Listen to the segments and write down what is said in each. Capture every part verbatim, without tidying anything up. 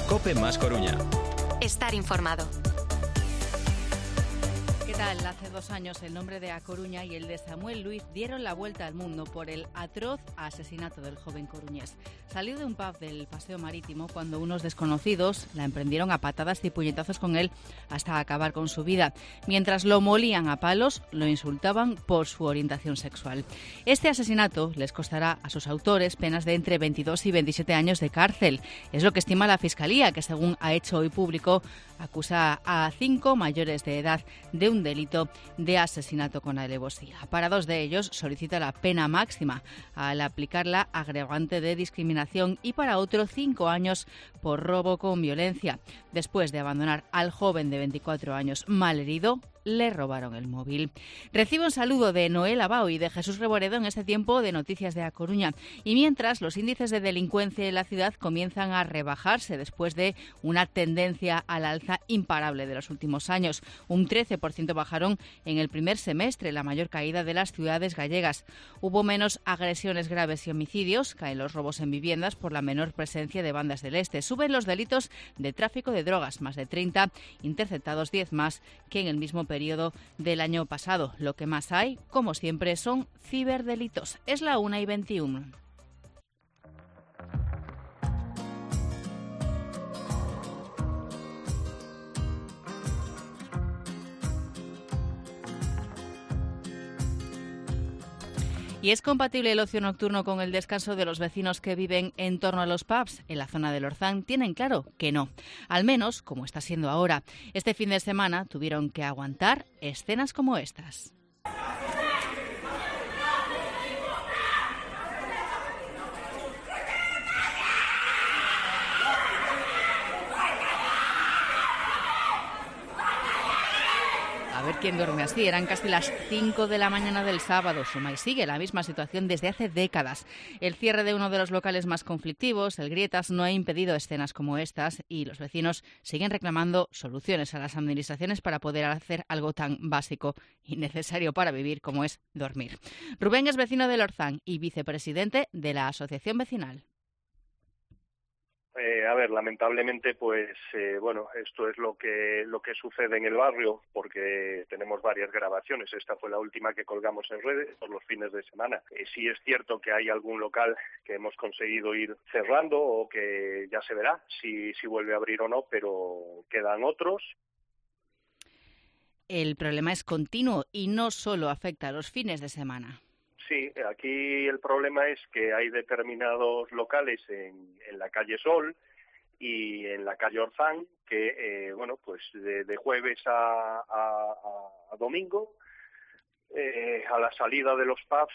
COPE más Coruña. Estar informado. ¿Qué tal? Hace dos años el nombre de A Coruña y el de Samuel Luiz dieron la vuelta al mundo por el atroz asesinato del joven coruñés. Salió de un pub del Paseo Marítimo cuando unos desconocidos la emprendieron a patadas y puñetazos con él hasta acabar con su vida. Mientras lo molían a palos, lo insultaban por su orientación sexual. Este asesinato les costará a sus autores penas de entre veintidós y veintisiete años de cárcel. Es lo que estima la Fiscalía, que según ha hecho hoy público, acusa a cinco mayores de edad de un delito de asesinato con alevosía. Para dos de ellos solicita la pena máxima al aplicar la agravante de discriminación y para otro cinco años por robo con violencia. Después de abandonar al joven de veinticuatro años malherido, le robaron el móvil. Recibo un saludo de Noel Abao y de Jesús Reboredo en este tiempo de Noticias de A Coruña. Y mientras, los índices de delincuencia en la ciudad comienzan a rebajarse después de una tendencia al alza imparable de los últimos años. Un trece por ciento bajaron en el primer semestre, la mayor caída de las ciudades gallegas. Hubo menos agresiones graves y homicidios, caen los robos en viviendas por la menor presencia de bandas del este. Suben los delitos de tráfico de drogas, más de treinta, interceptados diez más que en el mismo periodo del año pasado. Lo que más hay, como siempre, son ciberdelitos. Es la una y veintiuno. ¿Y es compatible el ocio nocturno con el descanso de los vecinos que viven en torno a los pubs? En la zona del Orzán tienen claro que no. Al menos, como está siendo ahora. Este fin de semana tuvieron que aguantar escenas como estas. A ver quién duerme así. Eran casi las cinco de la mañana del sábado. Suma y sigue la misma situación desde hace décadas. El cierre de uno de los locales más conflictivos, el Grietas, no ha impedido escenas como estas y los vecinos siguen reclamando soluciones a las administraciones para poder hacer algo tan básico y necesario para vivir como es dormir. Rubén es vecino del Orzán y vicepresidente de la Asociación Vecinal. Eh, a ver, lamentablemente, pues, eh, bueno, esto es lo que lo que sucede en el barrio, porque tenemos varias grabaciones. Esta fue la última que colgamos en redes por los fines de semana. Eh, sí es cierto que hay algún local que hemos conseguido ir cerrando o que ya se verá si, si vuelve a abrir o no, pero quedan otros. El problema es continuo y no solo afecta a los fines de semana. Sí, aquí el problema es que hay determinados locales en, en la calle Sol y en la calle Orzán que, eh, bueno, pues de, de jueves a, a, a domingo, eh, a la salida de los pubs,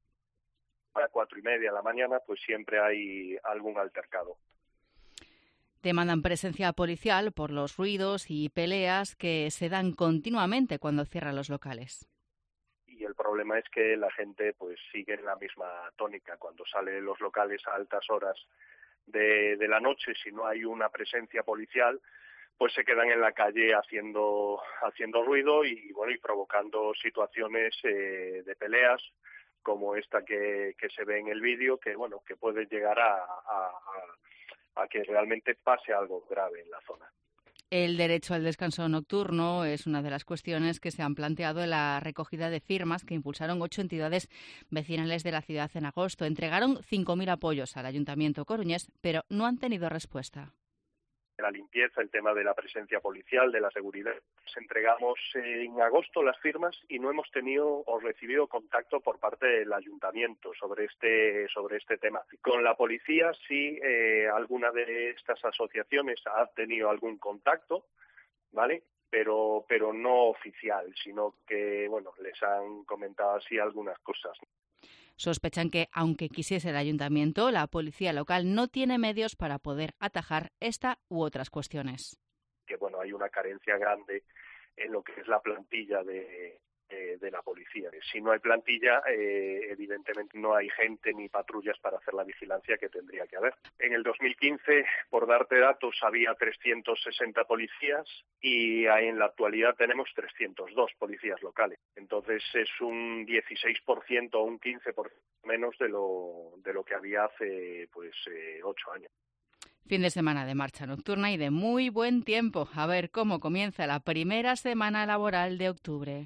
a cuatro y media de la mañana, pues siempre hay algún altercado. Demandan presencia policial por los ruidos y peleas que se dan continuamente cuando cierran los locales. Y el problema es que la gente pues sigue en la misma tónica. Cuando salen los locales a altas horas de, de la noche, si no hay una presencia policial, pues se quedan en la calle haciendo haciendo ruido y bueno y provocando situaciones eh, de peleas como esta que, que se ve en el vídeo, que bueno que puede llegar a, a, a, a que realmente pase algo grave en la zona. El derecho al descanso nocturno es una de las cuestiones que se han planteado en la recogida de firmas que impulsaron ocho entidades vecinales de la ciudad en agosto. Entregaron cinco mil apoyos al Ayuntamiento coruñés, pero no han tenido respuesta. La limpieza, el tema de la presencia policial, de la seguridad. Entregamos en agosto las firmas y no hemos tenido o recibido contacto por parte del ayuntamiento sobre este sobre este tema. Con la policía sí, eh, alguna de estas asociaciones ha tenido algún contacto, ¿vale? Pero pero no oficial, sino que bueno les han comentado así algunas cosas. Sospechan que, aunque quisiese el ayuntamiento, la policía local no tiene medios para poder atajar esta u otras cuestiones. Que bueno, hay una carencia grande en lo que es la plantilla de, de, de la policía. Si no hay plantilla, eh, evidentemente no hay gente ni patrullas para hacer la vigilancia que tendría que haber. En el dos mil quince, por darte datos, había trescientos sesenta policías y en la actualidad tenemos trescientos dos policías locales. Entonces es un dieciséis por ciento o un quince por ciento menos de lo de lo que había hace pues eh, ocho años. Fin de semana de marcha nocturna y de muy buen tiempo. A ver cómo comienza la primera semana laboral de octubre.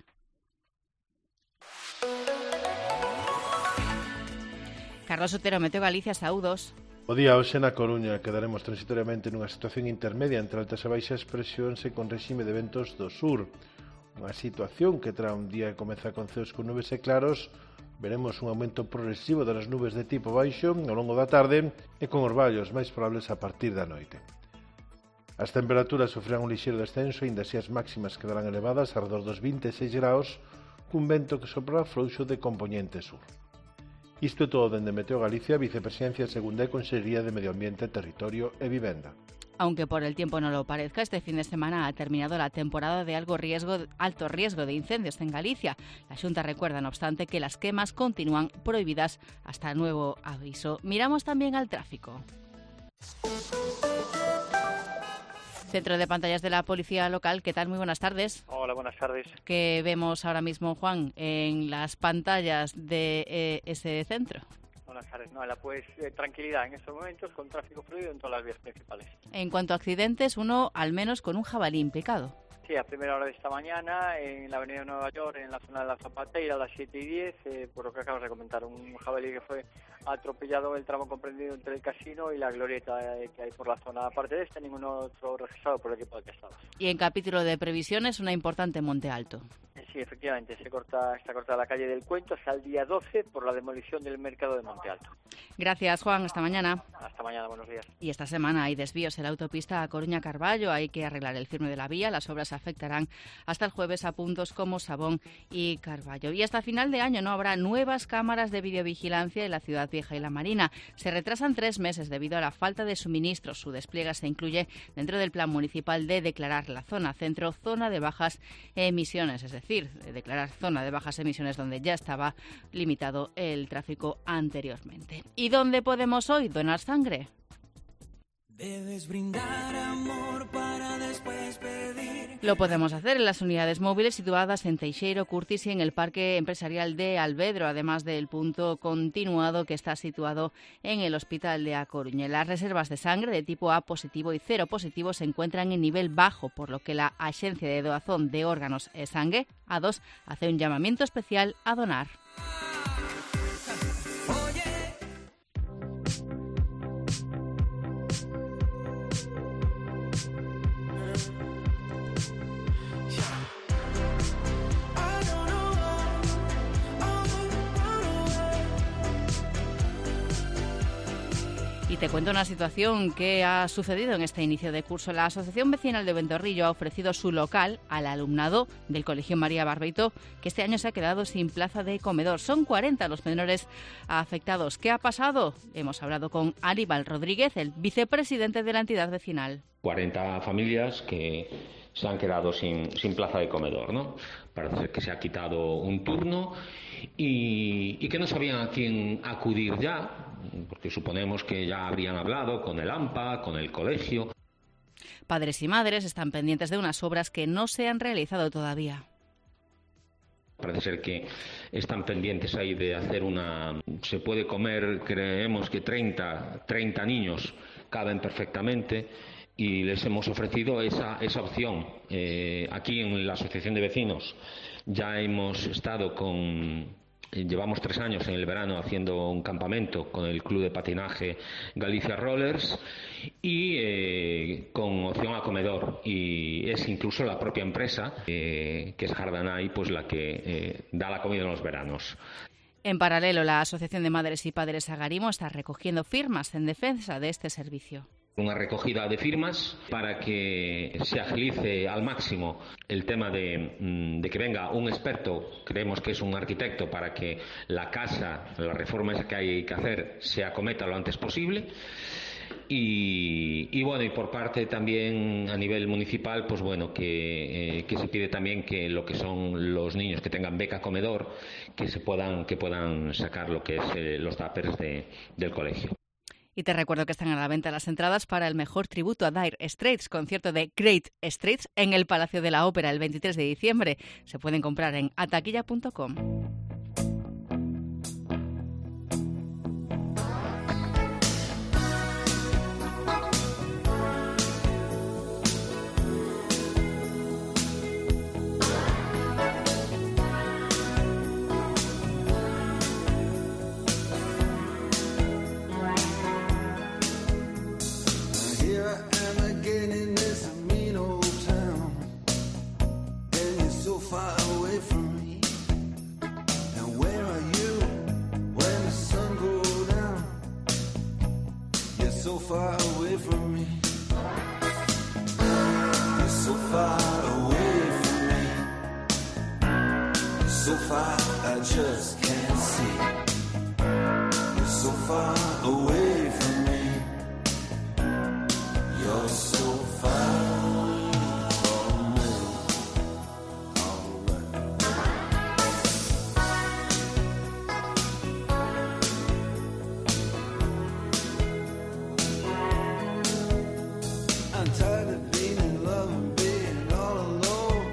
Carlos Otero, Meteo Galicia, saúdos. O día hoxe na Coruña quedaremos transitoriamente nunha situación intermedia entre altas e baixas presións e con réxime de ventos do sur. Unha situación que trae un día que comeza con ceos con nubes e claros. Veremos un aumento progresivo das nubes de tipo baixo ao longo da tarde e con orballos máis probables a partir da noite. As temperaturas sofrerán un lixeiro descenso e ainda así as máximas quedarán elevadas arredor dos vinte e seis graus cun vento que soprará frouxo de compoñente sur. Isto é todo dende Meteo Galicia, Vicepresidencia Segunda e Consellería de Medio Ambiente, Territorio e Vivenda. Aunque por el tiempo no lo parezca, este fin de semana ha terminado la temporada de algo riesgo, alto riesgo de incendios en Galicia. La Xunta recuerda, no obstante, que las quemas continúan prohibidas hasta nuevo aviso. Miramos también al tráfico. Centro de pantallas de la Policía Local, ¿qué tal? Muy buenas tardes. Hola, buenas tardes. ¿Qué vemos ahora mismo, Juan, en las pantallas de eh, ese centro? Buenas tardes. No, la pues eh, tranquilidad en estos momentos con tráfico fluido en todas las vías principales. En cuanto a accidentes, uno al menos con un jabalí implicado. Sí, a primera hora de esta mañana en la avenida de Nueva York, en la zona de la Zapateira, a las siete y diez, eh, por lo que acabamos de comentar, un jabalí que fue atropellado en el tramo comprendido entre el casino y la glorieta eh, que hay por la zona. Aparte de este, ningún otro registrado por el equipo de atestados. Y en capítulo de previsiones, una importante Monte Alto. Sí, efectivamente, se corta, está cortada la calle del Cuento hasta el día doce por la demolición del mercado de Monte Alto. Gracias, Juan. Hasta mañana. Hasta mañana, buenos días. Y esta semana hay desvíos en la autopista a Coruña-Carballo. Hay que arreglar el firme de la vía. Las obras afectarán hasta el jueves a puntos como Sabón y Carballo. Y hasta final de año no habrá nuevas cámaras de videovigilancia en la Ciudad Vieja y la Marina. Se retrasan tres meses debido a la falta de suministros. Su despliegue se incluye dentro del plan municipal de declarar la zona centro zona de bajas emisiones, es decir, declarar zona de bajas emisiones donde ya estaba limitado el tráfico anteriormente. ¿Y dónde podemos hoy donar sangre? Debes brindar amor para después pedir. Lo podemos hacer en las unidades móviles situadas en Teixeiro, Curtis y en el Parque Empresarial de Alvedro, además del punto continuado que está situado en el Hospital de A Coruña. Las reservas de sangre de tipo A positivo y cero positivo se encuentran en nivel bajo, por lo que la Axencia de Doazón de Órganos e Sangue, A dos, hace un llamamiento especial a donar. Y te cuento una situación que ha sucedido en este inicio de curso. La Asociación Vecinal de Ventorrillo ha ofrecido su local al alumnado del Colegio María Barbeito, que este año se ha quedado sin plaza de comedor. Son cuarenta los menores afectados. ¿Qué ha pasado? Hemos hablado con Aníbal Rodríguez, el vicepresidente de la entidad vecinal. cuarenta familias que se han quedado sin, sin plaza de comedor, ¿no? Parece ser que se ha quitado un turno y, y que no sabían a quién acudir ya, porque suponemos que ya habrían hablado con el AMPA, con el colegio. Padres y madres están pendientes de unas obras que no se han realizado todavía. Parece ser que están pendientes ahí de hacer una... Se puede comer, creemos que treinta, treinta niños caben perfectamente y les hemos ofrecido esa, esa opción. Eh, aquí en la Asociación de Vecinos ya hemos estado con... Llevamos tres años en el verano haciendo un campamento con el Club de Patinaje Galicia Rollers y eh, con opción a comedor. Y es incluso la propia empresa, eh, que es Jardanay, pues la que eh, da la comida en los veranos. En paralelo, la Asociación de Madres y Padres Agarimo está recogiendo firmas en defensa de este servicio. Una recogida de firmas para que se agilice al máximo el tema de, de que venga un experto, creemos que es un arquitecto, para que la casa, la reforma esa que hay que hacer, se acometa lo antes posible. Y, y bueno, y por parte también a nivel municipal, pues bueno, que, eh, que se pide también que lo que son los niños que tengan beca comedor, que se puedan, que puedan sacar lo que es eh, los tuppers de, del colegio. Y te recuerdo que están a la venta las entradas para el mejor tributo a Dire Straits, concierto de Great Straits en el Palacio de la Ópera el veintitrés de diciembre. Se pueden comprar en ataquilla punto com. so far away from me. You're so far away from me. So far I just can't see. You're so far away from me. You're so far from me. I'm tired of being in love and being all alone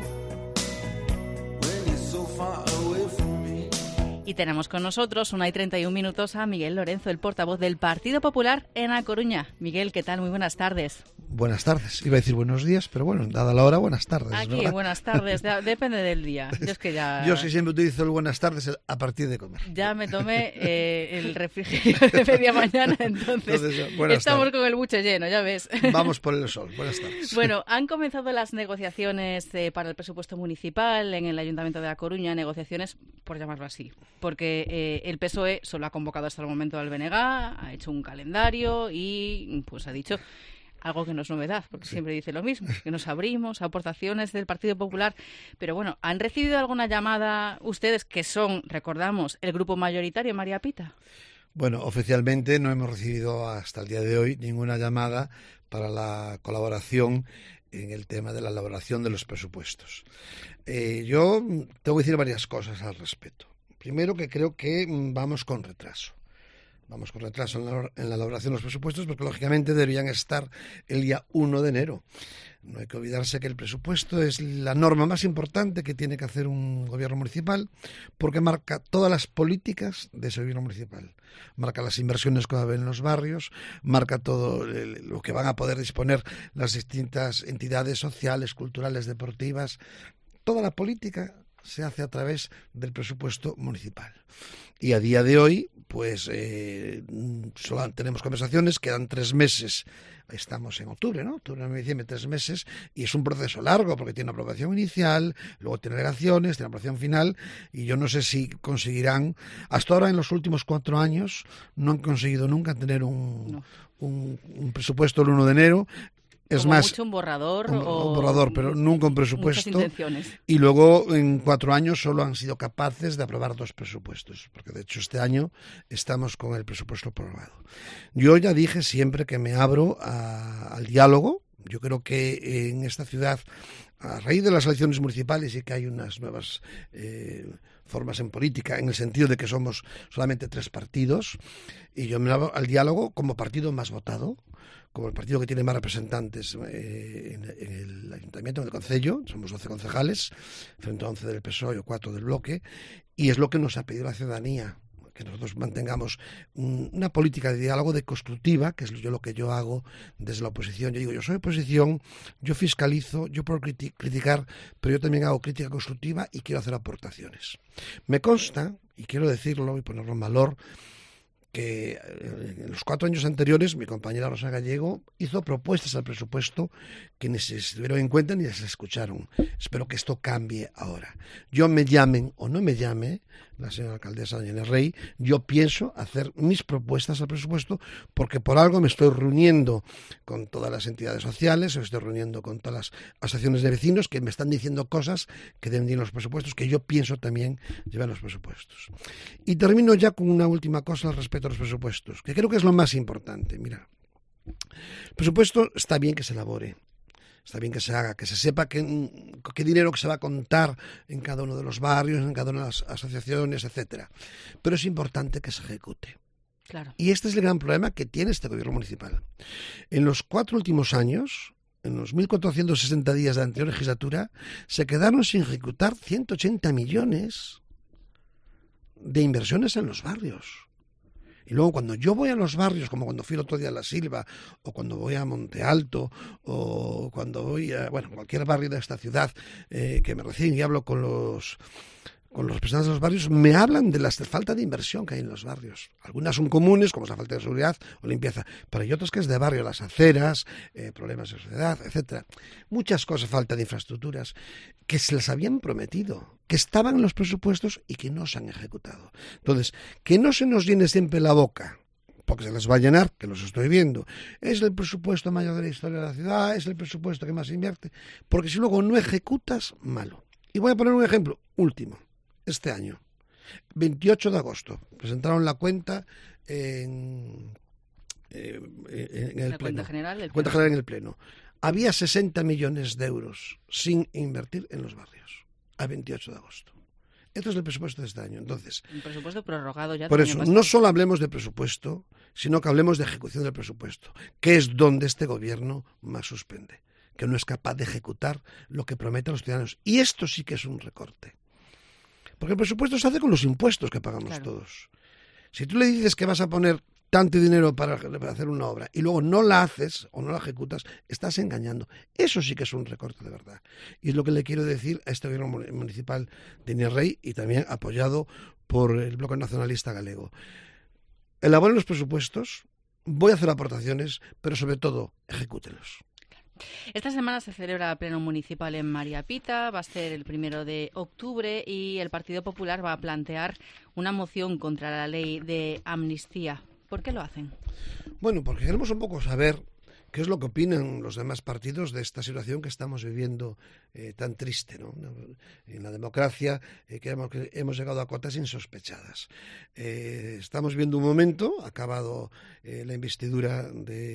when you're so far away from me. Y tenemos con nosotros, una y treinta y un minutos, a Miguel Lorenzo, el portavoz del Partido Popular en A Coruña. Miguel, ¿qué tal? Muy buenas tardes. Buenas tardes. Iba a decir buenos días, pero bueno, dada la hora, buenas tardes. Aquí, ¿verdad? buenas tardes. De- depende del día. Yo es que ya... Yo sí siempre utilizo el buenas tardes a partir de comer. Ya me tomé eh, el refrigerio de media mañana, entonces, Entonces, buenas estamos tardes. con el buche lleno, ya ves. Vamos por el sol. Buenas tardes. Bueno, han comenzado las negociaciones eh, para el presupuesto municipal en el Ayuntamiento de A Coruña, negociaciones, por llamarlo así, porque eh, el P S O E solo ha convocado hasta el momento al B N G, ha hecho un calendario y pues ha dicho algo que no es novedad, porque sí. siempre dice lo mismo, que nos abrimos a aportaciones del Partido Popular. Pero bueno, ¿han recibido alguna llamada ustedes, que son, recordamos, el grupo mayoritario, María Pita? Bueno, oficialmente no hemos recibido hasta el día de hoy ninguna llamada para la colaboración en el tema de la elaboración de los presupuestos. Eh, yo tengo que decir varias cosas al respecto. Primero, que creo que vamos con retraso. Vamos con retraso en la, en la elaboración de los presupuestos porque, lógicamente, deberían estar el día uno de enero. No hay que olvidarse que el presupuesto es la norma más importante que tiene que hacer un gobierno municipal porque marca todas las políticas de ese gobierno municipal. Marca las inversiones que va a haber en los barrios, marca todo el, lo que van a poder disponer las distintas entidades sociales, culturales, deportivas. Toda la política se hace a través del presupuesto municipal. Y a día de hoy, pues eh, solo tenemos conversaciones, quedan tres meses, estamos en octubre, ¿no? Octubre, noviembre, diciembre, tres meses, y es un proceso largo porque tiene una aprobación inicial, luego tiene delegaciones, tiene aprobación final, y yo no sé si conseguirán, hasta ahora en los últimos cuatro años, no han conseguido nunca tener un, no. un, un presupuesto el uno de enero. Es Como más, mucho un borrador un, o un borrador, pero nunca un presupuesto. Muchas intenciones. Y luego en cuatro años solo han sido capaces de aprobar dos presupuestos, porque de hecho este año estamos con el presupuesto aprobado. Yo ya dije siempre que me abro a, al diálogo. Yo creo que en esta ciudad, a raíz de las elecciones municipales y que hay unas nuevas eh, formas en política, en el sentido de que somos solamente tres partidos, y yo me abro al diálogo como partido más votado, como el partido que tiene más representantes eh, en, en el Ayuntamiento, en el Concello. Somos doce concejales, frente a once del P S O E o cuatro del Bloque, y es lo que nos ha pedido la ciudadanía, que nosotros mantengamos un, una política de diálogo, de constructiva, que es yo lo que yo hago desde la oposición. Yo digo, yo soy oposición, yo fiscalizo, yo puedo criti- criticar, pero yo también hago crítica constructiva y quiero hacer aportaciones. Me consta, y quiero decirlo y ponerlo en valor, que en los cuatro años anteriores mi compañera Rosa Gallego hizo propuestas al presupuesto que ni se tuvieron en cuenta ni se escucharon. Espero que esto cambie ahora. Yo me llamen o no me llame la señora alcaldesa doña Rey, yo pienso hacer mis propuestas al presupuesto porque por algo me estoy reuniendo con todas las entidades sociales, me estoy reuniendo con todas las asociaciones de vecinos que me están diciendo cosas que deben ir en los presupuestos, que yo pienso también llevar en los presupuestos. Y termino ya con una última cosa al respecto a los presupuestos, que creo que es lo más importante. Mira, el presupuesto está bien que se elabore, está bien que se haga, que se sepa qué, qué dinero que se va a contar en cada uno de los barrios, en cada una de las asociaciones, etcétera. Pero es importante que se ejecute. Claro. Y este es el gran problema que tiene este gobierno municipal. En los cuatro últimos años, en los mil cuatrocientos sesenta días de la anterior legislatura, se quedaron sin ejecutar ciento ochenta millones de inversiones en los barrios. Y luego cuando yo voy a los barrios, como cuando fui el otro día a La Silva, o cuando voy a Monte Alto, o cuando voy a, bueno, cualquier barrio de esta ciudad eh, que me reciben y hablo con los con los representantes de los barrios, me hablan de la falta de inversión que hay en los barrios. Algunas son comunes, como es la falta de seguridad o limpieza, pero hay otras que es de barrio, las aceras, eh, problemas de sociedad, etcétera. Muchas cosas, falta de infraestructuras, que se les habían prometido, que estaban en los presupuestos y que no se han ejecutado. Entonces, que no se nos llene siempre la boca porque se les va a llenar, que los estoy viendo. Es el presupuesto mayor de la historia de la ciudad, es el presupuesto que más invierte, porque si luego no ejecutas, malo. Y voy a poner un ejemplo último. Este año, veintiocho de agosto, presentaron la cuenta en, eh, en el la pleno. cuenta general, del cuenta pleno. general en el pleno. Había sesenta millones de euros sin invertir en los barrios, a veintiocho de agosto. Esto es el presupuesto de este año. Entonces, Un presupuesto prorrogado ya. por del eso, año pasado. no solo hablemos de presupuesto, sino que hablemos de ejecución del presupuesto, que es donde este gobierno más suspende, que no es capaz de ejecutar lo que promete a los ciudadanos. Y esto sí que es un recorte. Porque el presupuesto se hace con los impuestos que pagamos Claro. todos. Si tú le dices que vas a poner tanto dinero para hacer una obra y luego no la haces o no la ejecutas, estás engañando. Eso sí que es un recorte de verdad. Y es lo que le quiero decir a este gobierno municipal de Inés Rey y también apoyado por el Bloque Nacionalista Galego. Elaboren los presupuestos, voy a hacer aportaciones, pero sobre todo, ejecútenlos. Esta semana se celebra pleno municipal en María Pita, va a ser el primero de octubre y el Partido Popular va a plantear una moción contra la ley de amnistía. ¿Por qué lo hacen? Bueno, porque queremos un poco saber qué es lo que opinan los demás partidos de esta situación que estamos viviendo eh, tan triste, ¿no? En la democracia eh, que, hemos, que hemos llegado a cotas insospechadas. Eh, estamos viendo un momento, ha acabado eh, la investidura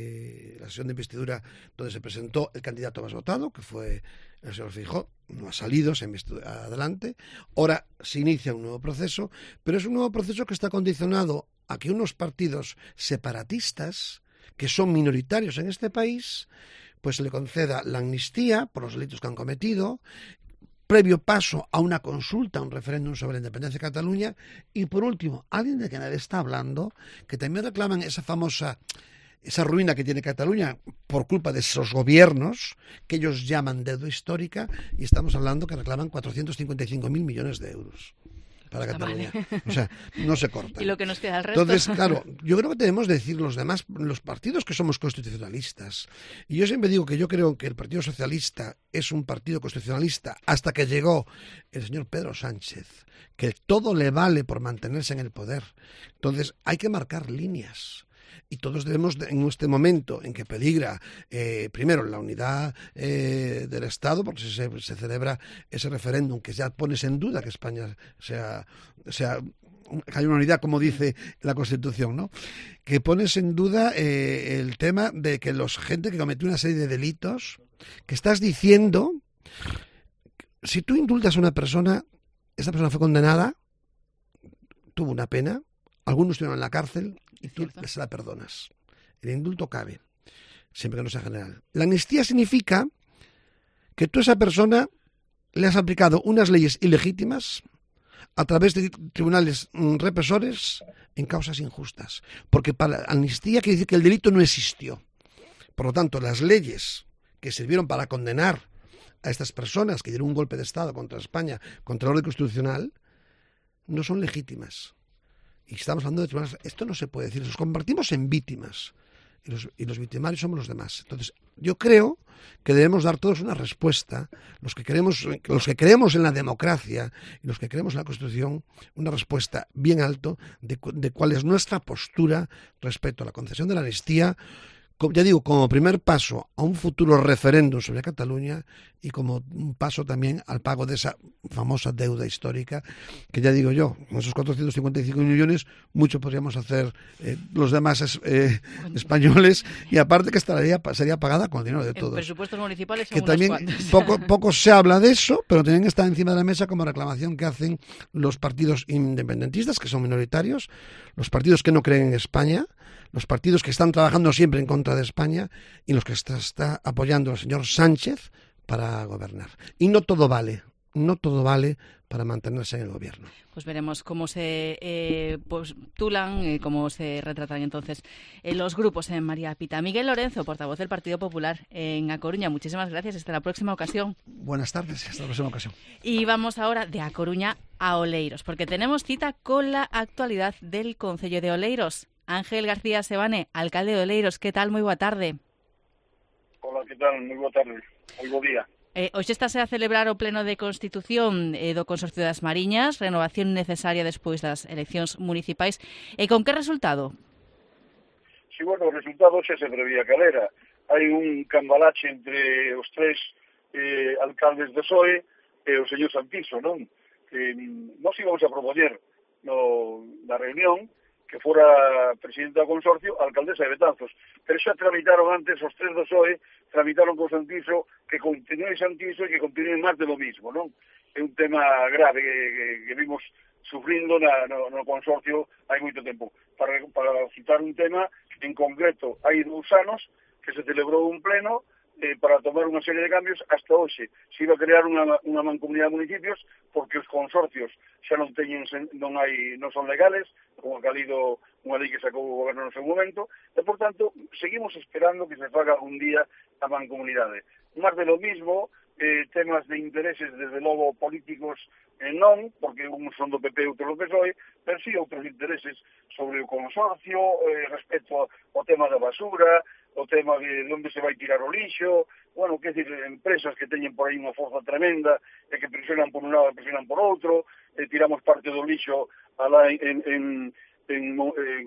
de la sesión de investidura donde se presentó el candidato más votado, que fue el señor Feijóo, no ha salido, se ha visto adelante. Ahora se inicia un nuevo proceso, pero es un nuevo proceso que está condicionado a que unos partidos separatistas, que son minoritarios en este país, pues se le conceda la amnistía por los delitos que han cometido, previo paso a una consulta, un referéndum sobre la independencia de Cataluña, y por último, alguien de quien nadie está hablando, que también reclaman esa famosa, esa ruina que tiene Cataluña por culpa de esos gobiernos que ellos llaman deuda histórica, y estamos hablando que reclaman cuatrocientos cincuenta y cinco mil millones de euros. Para Está Cataluña. mal. O sea, no se corta. Y lo que nos queda al resto. Entonces, claro, yo creo que tenemos que decir los demás, los partidos que somos constitucionalistas. Y yo siempre digo que yo creo que el Partido Socialista es un partido constitucionalista hasta que llegó el señor Pedro Sánchez, que todo le vale por mantenerse en el poder. Entonces, hay que marcar líneas. Y todos debemos, en este momento en que peligra, eh, primero, la unidad eh, del Estado, porque se, se celebra ese referéndum que ya pones en duda que España sea, sea que haya una unidad, como dice la Constitución, ¿no? Que pones en duda eh, el tema de que los gente que cometió una serie de delitos, que estás diciendo, si tú indultas a una persona, esa persona fue condenada, tuvo una pena, algunos estuvieron en la cárcel, y tú se la perdonas. El indulto cabe, siempre que no sea general. La amnistía significa que tú a esa persona le has aplicado unas leyes ilegítimas a través de tribunales represores en causas injustas. Porque para la amnistía quiere decir que el delito no existió. Por lo tanto, las leyes que sirvieron para condenar a estas personas que dieron un golpe de Estado contra España, contra el orden constitucional, no son legítimas. Y estamos hablando de tribunales. Esto no se puede decir. Nos convertimos en víctimas. Y los, y los victimarios somos los demás. Entonces, yo creo que debemos dar todos una respuesta, los que queremos, los que creemos en la democracia y los que creemos en la Constitución, una respuesta bien alto de, de cuál es nuestra postura respecto a la concesión de la amnistía, ya digo, como primer paso a un futuro referéndum sobre Cataluña y como un paso también al pago de esa famosa deuda histórica, que ya digo yo, con esos cuatrocientos cincuenta y cinco millones, mucho podríamos hacer eh, los demás eh, españoles, y aparte que estaría, sería pagada con el dinero de todos. En presupuestos municipales son que también poco, poco se habla de eso, pero también está encima de la mesa como reclamación que hacen los partidos independentistas, que son minoritarios, los partidos que no creen en España, los partidos que están trabajando siempre en contra de España y los que está, está apoyando al señor Sánchez para gobernar. Y no todo vale, no todo vale para mantenerse en el gobierno. Pues veremos cómo se eh, postulan, eh, cómo se retratan entonces eh, los grupos en María Pita. Miguel Lorenzo, portavoz del Partido Popular en A Coruña, muchísimas gracias. Hasta la próxima ocasión. Buenas tardes y hasta la próxima ocasión. Y vamos ahora de A Coruña a Oleiros, porque tenemos cita con la actualidad del Concello de Oleiros. Ángel García Sebane, alcalde de Oleiros, ¿qué tal? Moi boa tarde. Hola, ¿qué tal? Moi boa tarde. Moi bo día. Eh, hoxe estase a celebrar o pleno de Constitución eh, do Consorcio das Mariñas, renovación necesaria despois das eleccións municipais. E con que resultado? Si, bueno, o resultado xa se prevía cal era. Hai un cambalache entre os tres eh, alcaldes do P S O E e o señor Santiso, non? Que nós íbamos a propoñer no, na reunión que fora presidente do consorcio a alcaldesa de Betanzos, pero xa tramitaron antes os tres do P S O E, tramitaron con Santiso que continue Santiso e que continue máis de lo mismo, non? É un tema grave que, que, que vimos sufrindo na, no, no consorcio hai moito tempo. Para, para citar un tema, en concreto, hai dous anos que se celebrou un pleno eh, para tomar unha serie de cambios. Hasta hoxe se iba a crear unha, unha mancomunidade de municipios porque os consorcios xa non teñen, non hai, non son legales, como ha calido unha lei que sacou o goberno no seu momento, e, por tanto, seguimos esperando que se faga algún día a mancomunidade. Más de lo mismo, eh, temas de intereses, desde logo, políticos eh, non, porque uns son do P P e outros do P S O E, pero sí outros intereses sobre o consorcio, eh, respecto ao tema da basura, o tema de onde se vai tirar o lixo, bueno, que decir, empresas que teñen por aí unha forza tremenda e que presionan por un lado e presionan por outro, eh, tiramos parte do lixo alá en, en, en, en,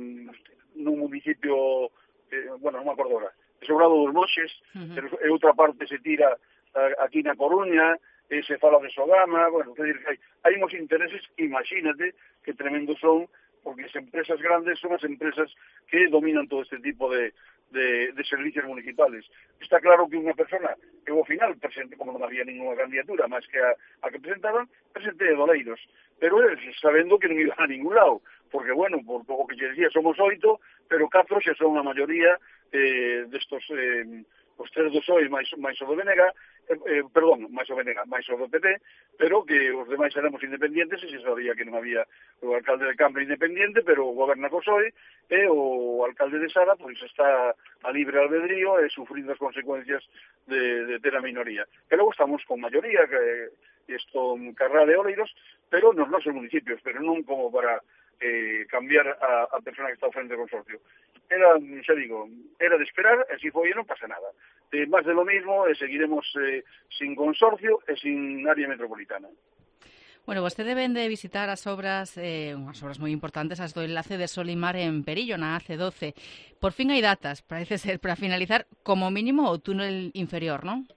nun municipio, eh, bueno, non me acordo ahora, Sobrado dos Moxes, uh-huh. Pero e outra parte se tira aquí na Coruña, e se fala de Sogama, bueno, que decir, hai, hai uns intereses, imagínate, que tremendos son, porque as empresas grandes son as empresas que dominan todo este tipo de, de, de servicios municipales. Está claro que unha persona, que ao final presente, como non había ninguna candidatura, máis que a, a que presentaban, presenté de Doleiros, pero eles sabendo que non iba a ningún lado, porque, bueno, por o que lle decía, somos oito, pero catro xa son a maioría eh, destos... Eh, os tres do P S O E máis, máis o do B N G, eh, eh, perdón, máis o B N G, máis o do P P, pero que os demais éramos independentes e se sabía que non había o alcalde de Cambre independente, pero goberna co P S O E, e o alcalde de Sara pois está a libre albedrío e sufrindo as consecuencias de, de ter a minoría. Pero logo estamos con maioría, que isto Carral e Oleiros, pero nos nosos municipios, pero non como para eh, cambiar a, a persona que está ao frente do consorcio. Era, xa digo, era de esperar, e si foi, non pasa nada. Eh, máis de lo mismo, e seguiremos eh, sin consorcio e sin área metropolitana. Bueno, vostede ven de visitar as obras, eh, unhas obras moi importantes, as do enlace de Solimar en Perillo, na A C doce. Por fin hai datas, parece ser, para finalizar, como mínimo, o túnel inferior, non?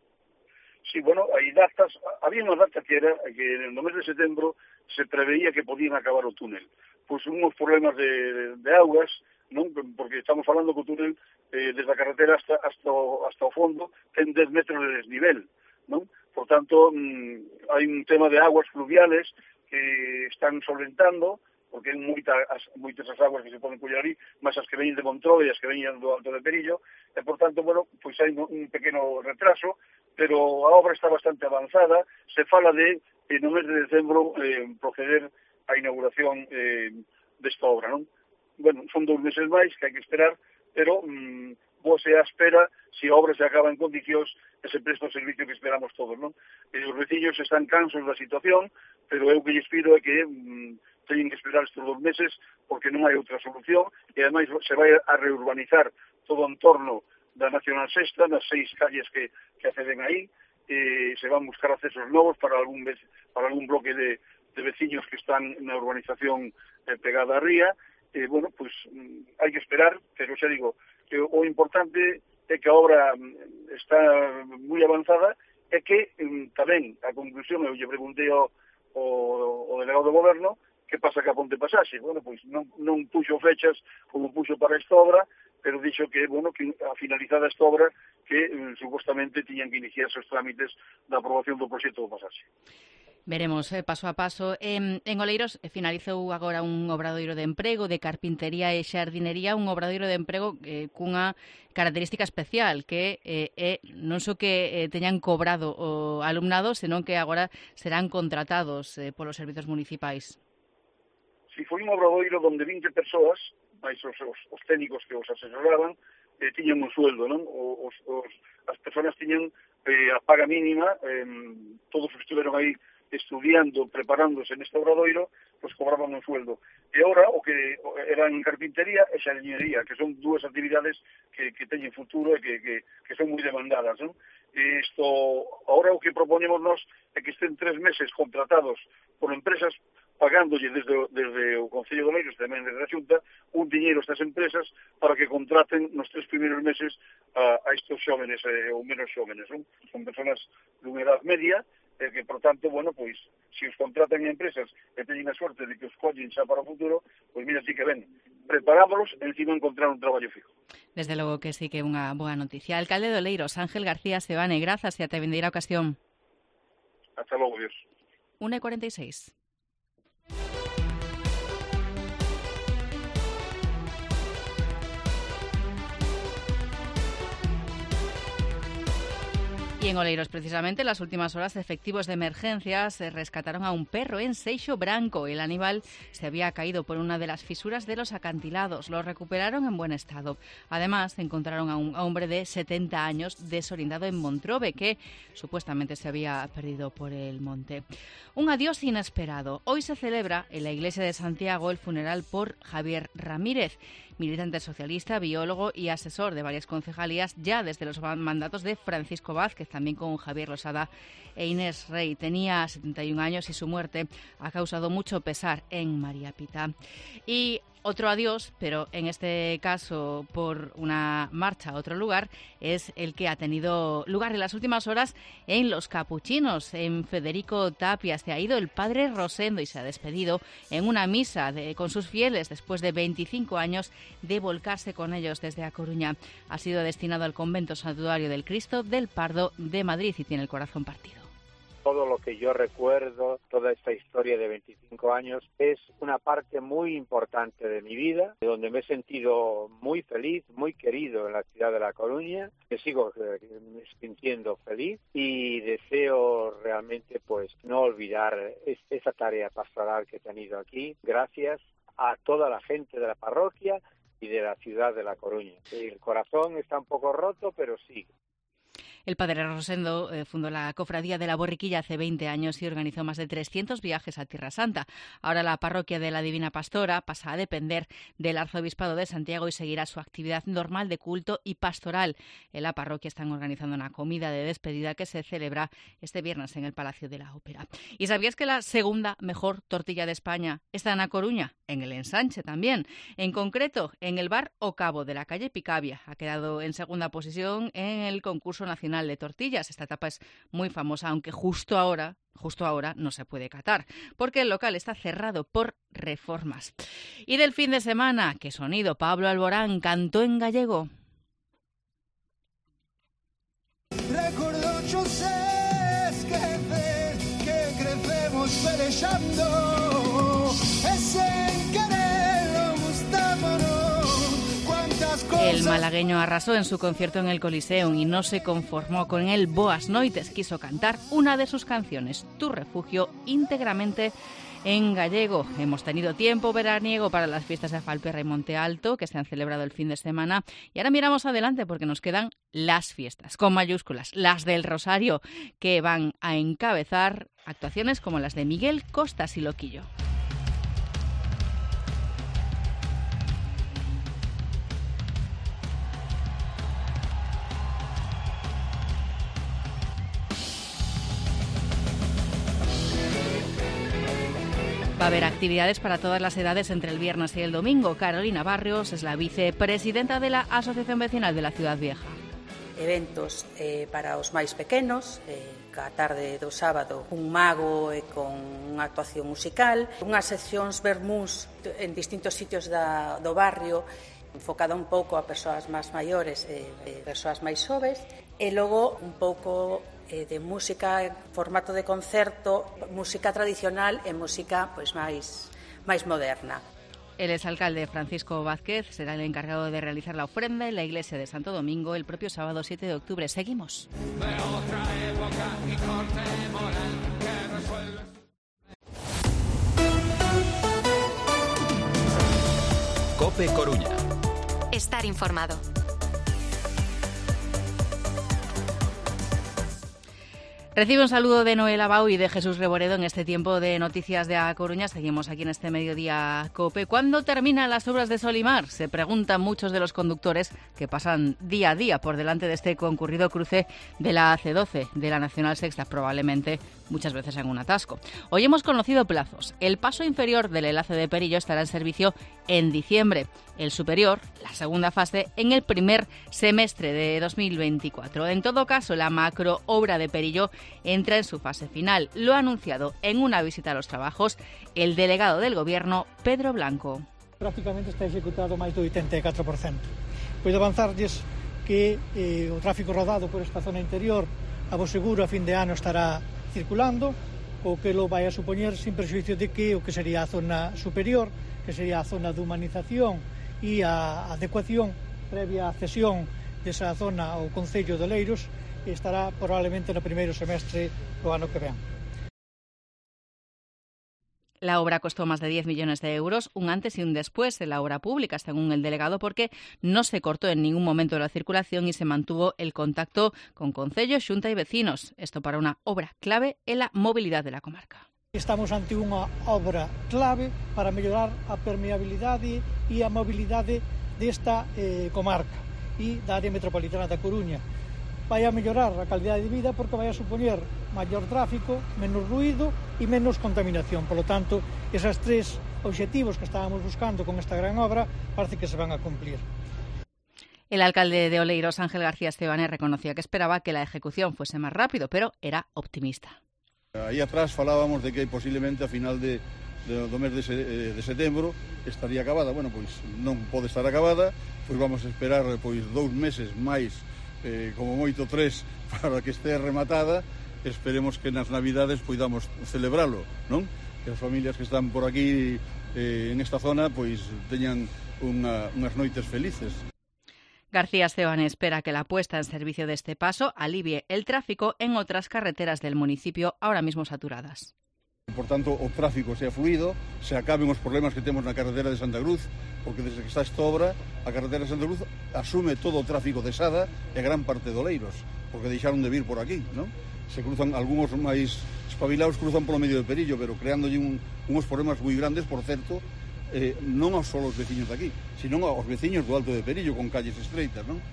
Sí, bueno, hai datas, había unha data que era que no mes de setembro se preveía que podían acabar o túnel. Pois unhos problemas de, de augas, non? Porque estamos falando que o túnel eh, desde a carretera hasta, hasta, o, hasta o fondo ten dez metros de desnivel, non? Por tanto, mm, hai un tema de aguas fluviales que están solventando, porque hai moita, as, moitas as aguas que se poden coller ali, máis as que veñen de Montroi e as que veñen do Alto de Perillo, e por tanto, bueno, pois hai un pequeno retraso, pero a obra está bastante avanzada. Se fala de, eh, no mes de decembro, eh, proceder a inauguración eh, desta obra, non? Bueno, son dous meses máis que hai que esperar, pero mmm, vos se a espera se a obra se acaba en condicións e se presta o servicio que esperamos todos, non? E os veciños están cansos da situación, pero eu que lles pido é que mmm, teñen que esperar estes dous meses porque non hai outra solución, e ademais se vai a reurbanizar todo o entorno da Nacional Sexta, nas seis calles que, que acceden aí, e se van buscar accesos novos para algún, para algún bloque de, de veciños que están na urbanización eh, pegada a ría. Eh, bueno, pois pues, hai que esperar, pero xa digo, que o importante é que a obra está moi avanzada e que tamén a conclusión, eu lle preguntei ao, ao, ao delegado do goberno que pasa que a Ponte Pasaxe. Bueno, pois non, non puxo fechas como puxo para esta obra, pero dixo que, bueno, que a finalizada esta obra que eh, supostamente tiñan que iniciarse os trámites da aprobación do proxecto do Pasaxe. Veremos eh, paso a paso. En, en Oleiros eh, finalizou agora un obradoiro de emprego de carpintería e xardinería, un obradoiro de emprego eh, cunha característica especial, que eh, é non só que eh, teñan cobrado o alumnado, senón que agora serán contratados eh, polos servizos municipais. Si foi un obradoiro onde vinte persoas, máis os, os, os técnicos que os asesoraban, eh, tiñan un sueldo, non? Os, os, as persoas tiñan eh, a paga mínima, eh, todos estiveron aí estudiando, preparándose neste obradoiro, pois cobraban un sueldo. E agora, o que eran carpintería e xardinería, que son dúas actividades que, que teñen futuro e que, que, que son moi demandadas, non? E isto, agora o que proponemos nós é que estén tres meses contratados por empresas pagándolle desde, desde o Concello de Oleiros, tamén desde a Xunta, un diñeiro a estas empresas para que contraten nos tres primeiros meses a, a estes xóvenes eh, ou menos xóvenes, non? Son personas dunha edad media, eh, que, por tanto, bueno, pois, se os contratan en empresas e teñen a sorte de que os collen xa para o futuro, pois mira, sí que ven, preparámolos e encima encontrar un traballo fijo. Desde logo que sí que é unha boa noticia. Alcalde de Oleiros, Ángel García Sebane, grazas e ata vindeira ocasión. Hasta logo, Dios. una y cuarenta y seis. Y en Oleiros, precisamente, en las últimas horas, efectivos de emergencias rescataron a un perro en Seixo Branco. El animal se había caído por una de las fisuras de los acantilados. Lo recuperaron en buen estado. Además, encontraron a un hombre de setenta años desorientado en Montrobe, que supuestamente se había perdido por el monte. Un adiós inesperado. Hoy se celebra en la iglesia de Santiago el funeral por Javier Ramírez, militante socialista, biólogo y asesor de varias concejalías ya desde los mandatos de Francisco Vázquez, también con Javier Losada e Inés Rey. Tenía setenta y un años y su muerte ha causado mucho pesar en María Pita. Y otro adiós, pero en este caso por una marcha a otro lugar, es el que ha tenido lugar en las últimas horas en Los Capuchinos, en Federico Tapia. Se ha ido el padre Rosendo y se ha despedido en una misa de, con sus fieles después de veinticinco años de volcarse con ellos desde A Coruña. Ha sido destinado al convento santuario del Cristo del Pardo de Madrid y tiene el corazón partido. Todo lo que yo recuerdo, toda esta historia de veinticinco años, es una parte muy importante de mi vida, donde me he sentido muy feliz, muy querido en la ciudad de La Coruña. Me sigo sintiendo feliz y deseo realmente pues no olvidar esa tarea pastoral que he tenido aquí. Gracias a toda la gente de la parroquia y de la ciudad de La Coruña. El corazón está un poco roto, pero sí. El padre Rosendo eh, fundó la Cofradía de la Borriquilla hace veinte años y organizó más de trescientos viajes a Tierra Santa. Ahora la parroquia de la Divina Pastora pasa a depender del Arzobispado de Santiago y seguirá su actividad normal de culto y pastoral. En la parroquia están organizando una comida de despedida que se celebra este viernes en el Palacio de la Ópera. ¿Y sabías que la segunda mejor tortilla de España está en A Coruña? En el Ensanche también. En concreto, en el bar O Cabo de la calle Picabia. Ha quedado en segunda posición en el concurso nacional de tortillas. Esta etapa es muy famosa, aunque justo ahora, justo ahora no se puede catar, porque el local está cerrado por reformas. Y del fin de semana, ¿qué sonido? Pablo Alborán cantó en gallego. Recuerdo choses que, que crecemos pelexando, ese querer gustámonos. El malagueño arrasó en su concierto en el Coliseum y no se conformó con el Boas Noites. Quiso cantar una de sus canciones, Tu Refugio, íntegramente en gallego. Hemos tenido tiempo veraniego para las fiestas de Falperra y Monte Alto, que se han celebrado el fin de semana. Y ahora miramos adelante porque nos quedan las fiestas, con mayúsculas, las del Rosario, que van a encabezar actuaciones como las de Miguel Costas y Loquillo. Va a haber actividades para todas las edades entre el viernes y el domingo. Carolina Barrios es la vicepresidenta de la Asociación Vecinal de la Ciudad Vieja. Eventos eh, para os máis pequenos, eh, ca tarde do sábado un mago e con unha actuación musical, unhas seccións vermús en distintos sitios da, do barrio, enfocada un pouco a persoas máis maiores e eh, persoas máis xoves, e logo un pouco eh, de música en formato de concerto, música tradicional e música pois máis máis moderna. El exalcalde Francisco Vázquez será el encargado de realizar la ofrenda en la iglesia de Santo Domingo el propio sábado siete de octubre. Seguimos. COPE Coruña. Estar informado. Recibe un saludo de Noel Abau y de Jesús Reboredo en este tiempo de noticias de A Coruña. Seguimos aquí en este Mediodía COPE. ¿Cuándo terminan las obras de Solimar? Se preguntan muchos de los conductores que pasan día a día por delante de este concurrido cruce de la A C doce, de la Nacional Sexta, probablemente muchas veces en un atasco. Hoy hemos conocido plazos. El paso inferior del enlace de Perillo estará en servicio en diciembre. El superior, la segunda fase, en el primer semestre de dos mil veinticuatro. En todo caso, la macro obra de Perillo entra en su fase final. Lo ha anunciado en una visita a los trabajos el delegado del Gobierno, Pedro Blanco. Prácticamente está ejecutado máis do oitenta e catro por cento. Podo avanzarlles que eh, o tráfico rodado por esta zona interior, a vos seguro, a fin de ano estará circulando, o que lo vai a supoñer sin prexuicio de que o que sería a zona superior, que sería a zona de humanización e a adecuación previa a cesión desa zona ao Concello de Oleiros, estará probablemente no primeiro semestre do ano que ven. La obra costó más de diez millones de euros, un antes y un después en la obra pública, según el delegado, porque no se cortó en ningún momento la circulación y se mantuvo el contacto con Concello, Xunta y vecinos. Esto para una obra clave en la movilidad de la comarca. Estamos ante unha obra clave para mellorar a permeabilidade e a mobilidade desta eh, comarca e da área metropolitana da Coruña. Vai a mellorar a calidade de vida porque vai a supoñer maior tráfico, menos ruído e menos contaminación. Por lo tanto, esos tres obxectivos que estábamos buscando con esta gran obra parece que se van a cumplir. El alcalde de Oleiros, Ángel García Estebanés, reconocía que esperaba que la ejecución fuese más rápido, pero era optimista. Aí atrás falábamos de que posiblemente a final de, de, do mes de, se, de setembro estaría acabada. Bueno, pois non pode estar acabada, pois vamos a esperar pois dous meses máis, eh, como moito tres, para que este rematada. Esperemos que nas Navidades poidamos celebralo, non? Que as familias que están por aquí eh, en esta zona pois teñan unha, unhas noites felices. García Estebanés espera que la puesta en servicio de este paso alivie el tráfico en otras carreteras del municipio ahora mismo saturadas. Por tanto, o tráfico sea fluido, se acaben os problemas que temos na carretera de Santa Cruz, porque desde que está esta obra, a carretera de Santa Cruz asume todo o tráfico de Sada e gran parte de Oleiros, porque deixaron de vir por aquí, non? Se cruzan, algúns máis espabilados cruzan polo medio de Perillo, pero creándolle un, uns problemas moi grandes, por certo, Eh, non aos só os veciños de aquí, sino aos veciños do Alto de Perillo con calles estreitas, non?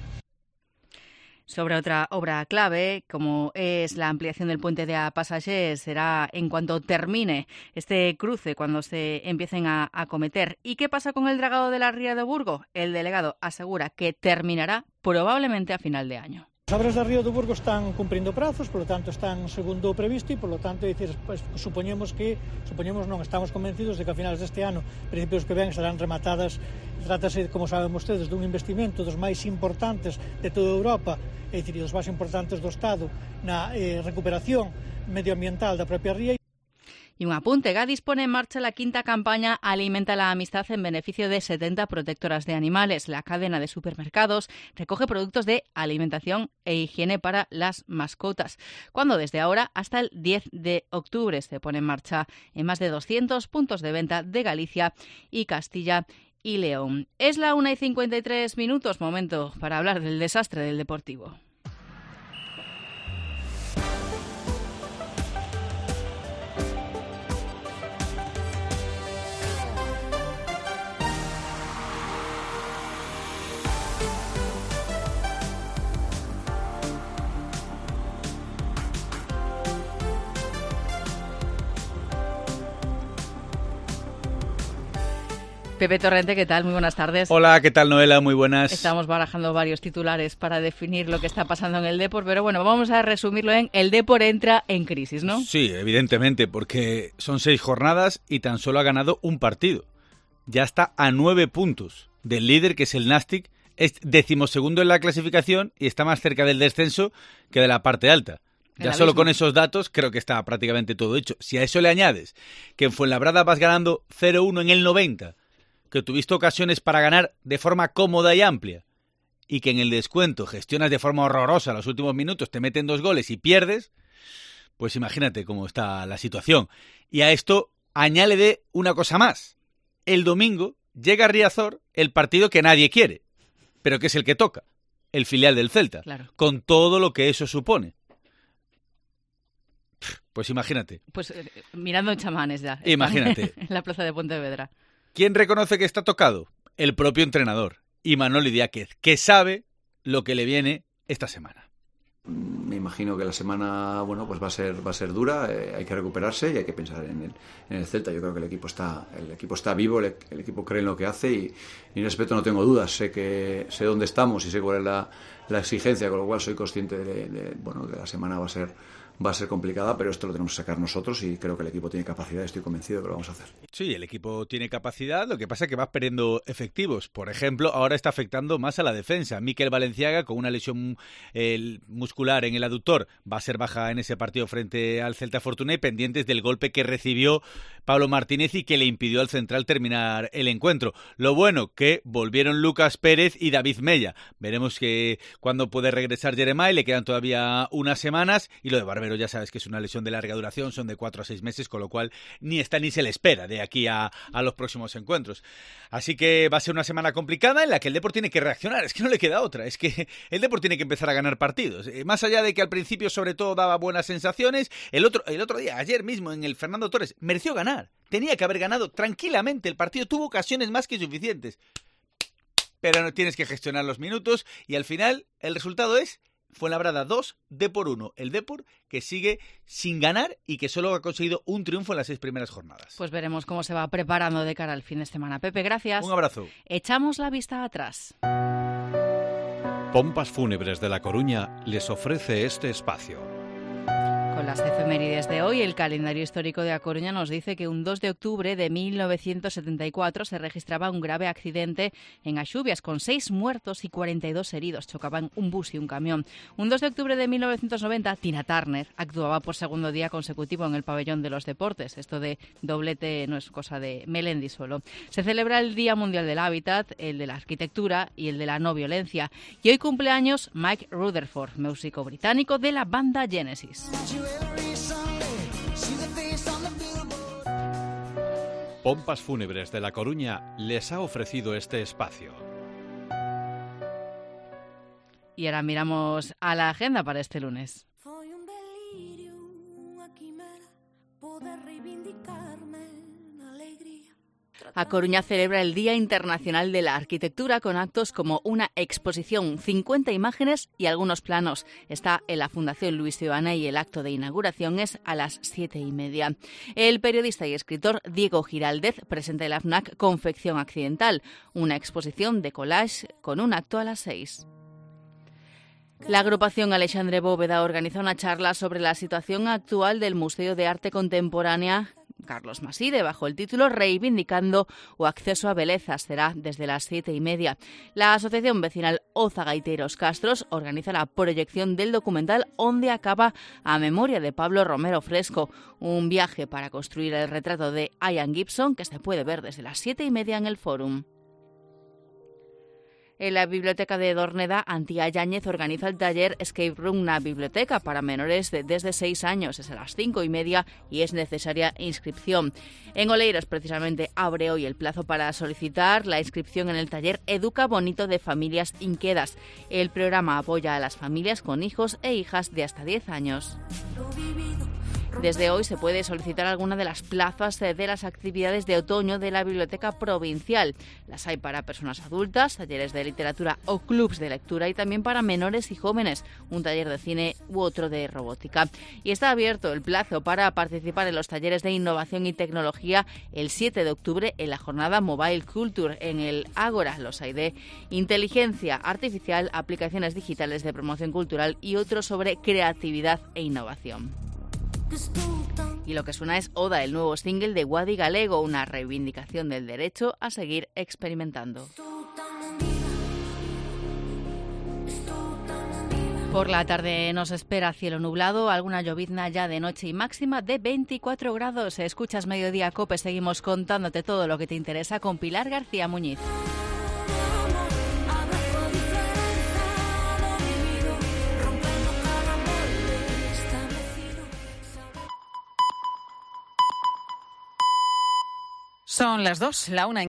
Sobre otra obra clave, como es la ampliación del puente de Pasajes, será en cuanto termine este cruce, cuando se empiecen a acometer. ¿Y qué pasa con el dragado de la Ría de Burgo? El delegado asegura que terminará probablemente a final de año. As obras da Río do Burgo están cumprindo prazos, por lo tanto están segundo o previsto e por lo tanto decir, pues, supoñemos que supoñemos non, estamos convencidos de que a finales deste ano, principios que ven, estarán rematadas. Trátase, como saben vostedes, dun investimento dos máis importantes de toda Europa, é dicir, dos máis importantes do Estado na eh, recuperación medioambiental da propia ría. Y un apunte, Gadis pone en marcha la quinta campaña Alimenta la Amistad en beneficio de setenta protectoras de animales. La cadena de supermercados recoge productos de alimentación e higiene para las mascotas, cuando desde ahora hasta el diez de octubre se pone en marcha en más de doscientos puntos de venta de Galicia y Castilla y León. Es la una y cincuenta y tres minutos, momento para hablar del desastre del Deportivo. Pepe Torrente, ¿qué tal? Muy buenas tardes. Hola, ¿qué tal, Noela? Muy buenas. Estamos barajando varios titulares para definir lo que está pasando en el Depor, pero bueno, vamos a resumirlo en el Depor entra en crisis, ¿no? Sí, evidentemente, porque son seis jornadas y tan solo ha ganado un partido. Ya está a nueve puntos del líder, que es el Nastic, es decimosegundo en la clasificación y está más cerca del descenso que de la parte alta. Ya solo con esos datos creo que está prácticamente todo hecho. Si a eso le añades que en Fuenlabrada vas ganando cero uno en el noventa, que tuviste ocasiones para ganar de forma cómoda y amplia, y que en el descuento gestionas de forma horrorosa los últimos minutos, te meten dos goles y pierdes, pues imagínate cómo está la situación. Y a esto añádele una cosa más. El domingo llega a Riazor el partido que nadie quiere, pero que es el que toca, el filial del Celta, claro, con todo lo que eso supone. Pues imagínate. Pues eh, mirando en chamanes ya. Imagínate. En la plaza de Pontevedra. ¿Quién reconoce que está tocado? El propio entrenador, Imanol Idiáquez, que sabe lo que le viene esta semana. Me imagino que la semana, bueno, pues va a ser va a ser dura, eh, hay que recuperarse y hay que pensar en el, en el Celta. Yo creo que el equipo está el equipo está vivo, el, el equipo cree en lo que hace y, y en ese aspecto no tengo dudas. Sé que sé dónde estamos y sé cuál es la, la exigencia, con lo cual soy consciente de, de bueno que la semana va a ser va a ser complicada, pero esto lo tenemos que sacar nosotros y creo que el equipo tiene capacidad, estoy convencido de que lo vamos a hacer. Sí, el equipo tiene capacidad, lo que pasa es que va perdiendo efectivos. Por ejemplo, ahora está afectando más a la defensa. Mikel Valenciaga, con una lesión eh, muscular en el aductor, va a ser baja en ese partido frente al Celta Fortuna y pendientes del golpe que recibió Pablo Martínez y que le impidió al central terminar el encuentro. Lo bueno, que volvieron Lucas Pérez y David Mella. Veremos que cuándo puede regresar Jeremai, le quedan todavía unas semanas, y lo de Barbero ya sabes que es una lesión de larga duración, son de cuatro a seis meses, con lo cual ni está ni se le espera de aquí a, a los próximos encuentros. Así que va a ser una semana complicada en la que el Depor tiene que reaccionar, es que no le queda otra, es que el Depor tiene que empezar a ganar partidos. Eh, más allá de que al principio sobre todo daba buenas sensaciones, el otro, el otro día, ayer mismo en el Fernando Torres, mereció ganar, tenía que haber ganado tranquilamente el partido, tuvo ocasiones más que suficientes, pero no tienes que gestionar los minutos y al final el resultado es Fuenlabrada dos, Depor uno. El Depor que sigue sin ganar y que solo ha conseguido un triunfo en las seis primeras jornadas. Pues veremos cómo se va preparando de cara al fin de semana. Pepe, gracias. Un abrazo. Echamos la vista atrás. Pompas Fúnebres de La Coruña les ofrece este espacio. Con las efemérides de hoy, el calendario histórico de A Coruña nos dice que un dos de octubre de mil novecientos setenta y cuatro se registraba un grave accidente en Axubias con seis muertos y cuarenta y dos heridos. Chocaban un bus y un camión. Un dos de octubre de mil novecientos noventa, Tina Turner actuaba por segundo día consecutivo en el pabellón de los deportes. Esto de doblete no es cosa de Melendi solo. Se celebra el Día Mundial del Hábitat, el de la Arquitectura y el de la No Violencia. Y hoy cumpleaños Mike Rutherford, músico británico de la banda Genesis. Pompas Fúnebres de La Coruña les ha ofrecido este espacio. Y ahora miramos a la agenda para este lunes. A Coruña celebra el Día Internacional de la Arquitectura con actos como una exposición, cincuenta imágenes y algunos planos. Está en la Fundación Luis Ciudadana y el acto de inauguración es a las siete y media. El periodista y escritor Diego Giraldez presenta el AFNAC Confección Accidental, una exposición de collage con un acto a las seis. La agrupación Alexandre Bóveda organiza una charla sobre la situación actual del Museo de Arte Contemporánea Carlos Maside, bajo el título Reivindicando o acceso a belezas. Será desde las siete y media. La Asociación Vecinal Oza Gaiteros Castros organiza la proyección del documental Onde acaba a memoria de Pablo Romero Fresco, un viaje para construir el retrato de Ian Gibson que se puede ver desde las siete y media en el Fórum. En la Biblioteca de Dorneda, Antía Yáñez organiza el taller Escape Room, una biblioteca para menores de desde seis años. Es a las cinco y media y es necesaria inscripción. En Oleiros, precisamente, abre hoy el plazo para solicitar la inscripción en el taller Educa Bonito de Familias Inquedas. El programa apoya a las familias con hijos e hijas de hasta diez años. Desde hoy se puede solicitar alguna de las plazas de las actividades de otoño de la Biblioteca Provincial. Las hay para personas adultas, talleres de literatura o clubs de lectura y también para menores y jóvenes, un taller de cine u otro de robótica. Y está abierto el plazo para participar en los talleres de innovación y tecnología el siete de octubre en la jornada Mobile Culture en el Ágora. Los hay de inteligencia artificial, aplicaciones digitales de promoción cultural y otros sobre creatividad e innovación. Y lo que suena es Oda, el nuevo single de Wadi Galego, una reivindicación del derecho a seguir experimentando. Por la tarde nos espera cielo nublado, alguna llovizna ya de noche y máxima de veinticuatro grados. Escuchas Mediodía Cope, seguimos contándote todo lo que te interesa con Pilar García Muñiz. Son las dos, la una en